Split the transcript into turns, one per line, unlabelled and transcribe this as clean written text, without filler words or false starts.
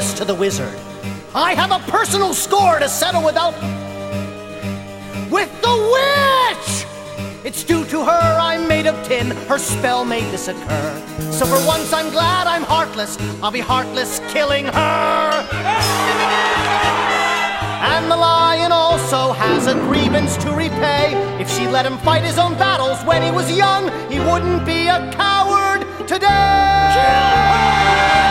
this to the wizard. I have a personal score to settle with the witch! It's due to her I'm made of tin, her spell made this occur. So for once I'm glad I'm heartless, I'll be heartless killing her. And the lion also has a grievance to repay. If she let him fight his own battles when he was young, he wouldn't be a coward today.